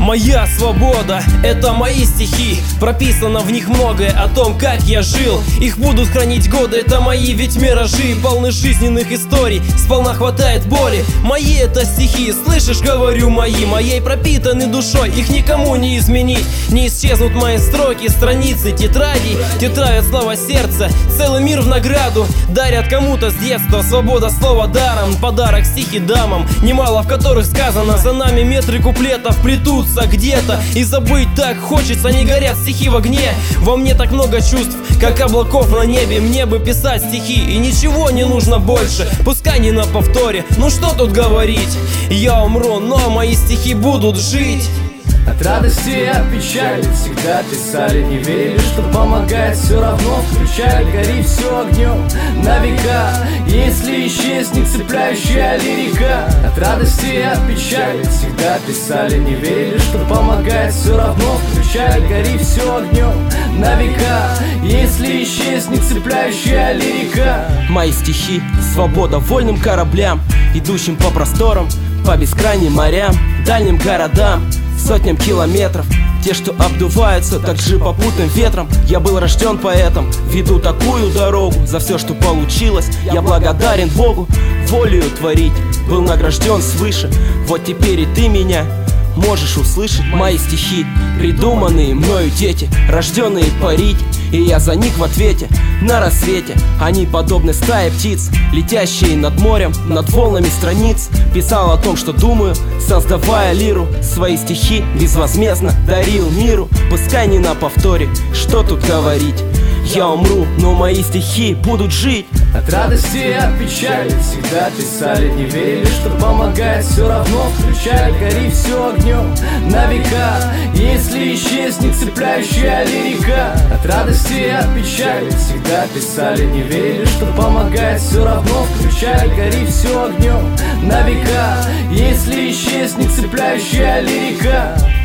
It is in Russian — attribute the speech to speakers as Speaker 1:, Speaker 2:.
Speaker 1: Моя свобода — это мои стихи. Прописано в них многое о том, как я жил. Их будут хранить годы, это мои ведь миражи. Полны жизненных историй, сполна хватает боли. Мои это стихи, слышишь, говорю мои. Моей пропитаны душой, их никому не изменить. Не исчезнут мои строки, страницы тетрадей. Тетрадят слова сердца, целый мир в награду. Дарят кому-то с детства свобода слова даром. Подарок стихи дамам, немало в которых сказано: за нами метры куплетов плетутся где-то. И забыть так хочется, не горят стихи в огне. Во мне так много чувств, как облаков на небе. Мне бы писать стихи, и ничего не нужно больше. Пускай не на повторе, ну что тут говорить. Я умру, но мои стихи будут жить.
Speaker 2: От радости и от печали всегда писали, не верили, что помогает, все равно включали. Гори все огнем на века, если исчезнет цепляющая лирика. От радости и от печали всегда писали, не верили, что помогает, все равно включали. Гори все огнем на века, если исчезнет цепляющая лирика.
Speaker 3: Мои стихи — свобода вольным кораблям, идущим по просторам, по бескрайним морям, дальним городам, сотням километров. Те, что обдуваются так же попутным ветром. Я был рожден поэтом, веду такую дорогу. За все, что получилось, я благодарен Богу. Волею творить был награжден свыше. Вот теперь и ты меня можешь услышать. Мои стихи — придуманные мною дети, рожденные парить, и я за них в ответе. На рассвете они подобны стае птиц, летящие над морем, над волнами страниц. Писал о том, что думаю, создавая лиру. Свои стихи безвозмездно дарил миру. Пускай не на повторе, что тут говорить. Я умру, но мои стихи будут жить.
Speaker 2: От радости и от печали всегда писали, не верили, что помогает, все равно включали. Гори все огнем на века, если исчезнет цепляющая лирика. От радости и от печали всегда писали, не верили, что помогает, все равно включали. Гори все огнем на века, если исчезнет цепляющая лирика.